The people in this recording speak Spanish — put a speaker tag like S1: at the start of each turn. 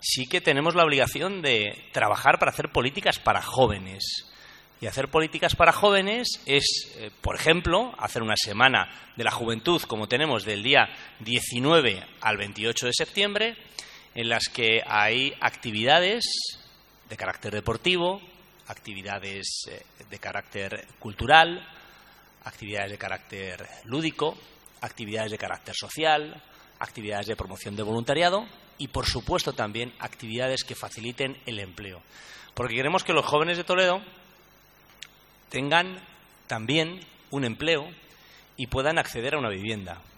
S1: sí que tenemos la obligación de trabajar para hacer políticas para jóvenes. Y hacer políticas para jóvenes es, por ejemplo, hacer una semana de la juventud, como tenemos del día 19 al 28 de septiembre, en las que hay actividades de carácter deportivo, actividades de carácter cultural, actividades de carácter lúdico, actividades de carácter social, actividades de promoción de voluntariado y, por supuesto, también actividades que faciliten el empleo. Porque queremos que los jóvenes de Toledo tengan también un empleo y puedan acceder a una vivienda.